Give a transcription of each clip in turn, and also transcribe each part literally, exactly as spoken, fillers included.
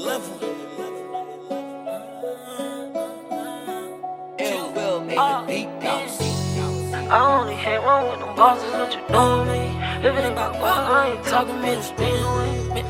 level. Ill will make the beat bounce. I only hate one with them bosses, what you doing me? If it ain't got what, I ain't talking me to speed away.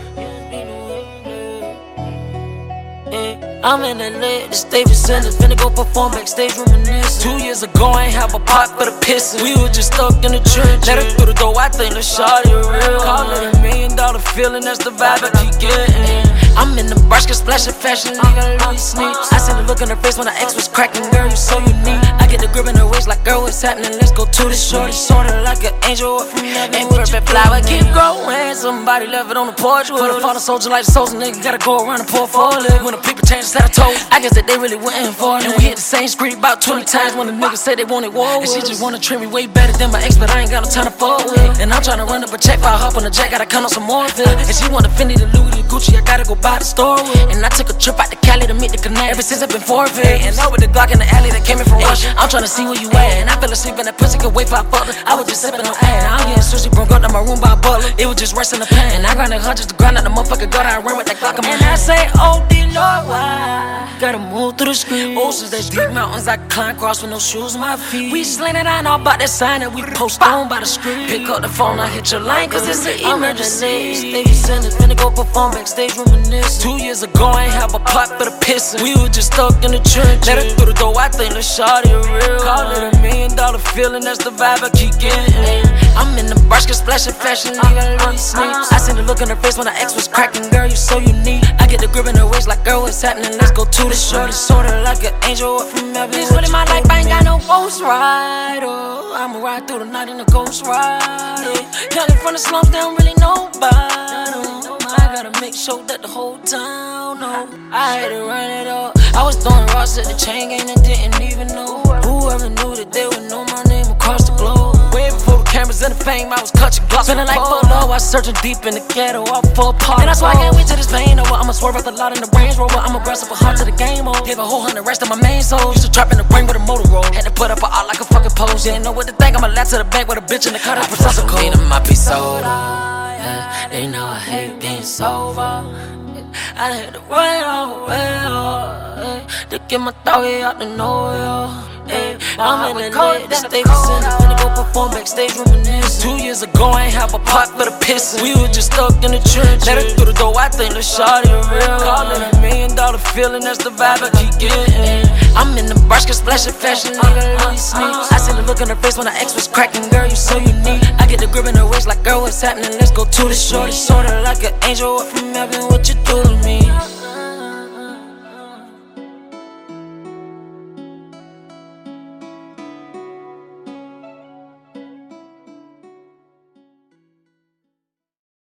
I'm in L A, the state vicinity, finna go perform backstage reminiscing. Two years ago, I ain't have a pot for the pissin'. We were just stuck in the trench. Let her through the door, I think the shawty real. Call it a million dollar feeling, that's the vibe I keep getting. I'm in the brush, get splashing fashion, leaving Louis sneaks. I seen the look in her face when her ex was cracking, girl, you so unique. I get the grip in her waist like, girl, what's happening? Let's go to the shorty, sorta like an angel up from heaven. Ain't perfect flower, keep growing. Somebody left it on the porch with her. For the soldier like the soldier, nigga, gotta go around and pour for a lick. When the people change, that I told, I guess that they really waiting for it. And we hit the same street about twenty times when the niggas say they wanted war with. And she just wanna treat me way better than my ex, but I ain't got no time to fuck with. And I'm tryna run up a check, while I hop on the jack, gotta count on some more of it. And she want the Fendi, the Louis, the Gucci, I gotta go buy the store with. And I took a trip out to Cali to meet the connect. Ever since I've been forfeit. And now with the Glock in the alley that came in from Russia, I'm tryna see where you at. And I fell asleep in that pussy, could wait for I fucked her. I was just sipping on ass. I'm getting sushi, broke up in my room by a butler. It was just resting the pan. And I grinded hundreds to grind out the motherfucker gut. I ran with that Glock in my hand. And I say, oh, dear Lord, why? Gotta move through the streets. Oceans, they deep mountains I climb across with no shoes on my feet. We slanted out all about that sign that we post on by the street. Pick up the phone, I hit your line, cause it's an emergency. Stay vicinity, finna go perform backstage reminiscing. Two years ago, I ain't have a pot for the pissin'. We were just stuck in the trench. Let her through the door, I think the shawty real. Call it a million dollar feeling, that's the vibe I keep getting. I'm in the brush, get splashing fashion, leaving Louis sneaks. I seen the look in her face when her ex was cracking, girl, you so unique. I get the grip in her waist like, girl, what's happening? Let's go to the shorty, sorta like an angel up from heaven. This really my life, I ain't got no ghost rider. I'ma ride through the night in a ghost rider. Coming from the slums, they don't really know about them. I gotta make sure that the whole town know. I had to run it up. I was throwing rocks at the chain gang and didn't even know. Whoever knew that they would know my name across the globe. Way before the cameras and the fame, I was clutching gloss. Feeling like full low, I was searching deep in the ghetto, I fall apart. And that's why I can't wait to this pain over. I'ma swerve out the lot in the Range Rover. I'ma brush up a heart to the game over. Give a whole hundred rest of my main soul. Used to trap in the brain with a motor roll. Had to put up a art like a fucking pose. Didn't know what to think, I'ma lap to the back with a bitch in the cut. I put some lean in my piece soda. Yeah, they know I hate being sober. I had to run it all away, to get my doggy out the know. I'm in the lit, the state vicinity, finna go perform backstage reminiscing. Two years ago, I ain't have a pot for the pissin'. We were just stuck in the trench. Let her through the door, I think the shawty real. Call it a million dollar feeling, that's the vibe I keep getting. I'm in the brush, get splashing fashion, leaving Louis sneaks. I seen the look in her face when her ex was cracking, girl, you so unique. I get the grip in her waist like, girl, what's happening? Let's go to the shorty, sorta like an angel up from heaven. What you do to me?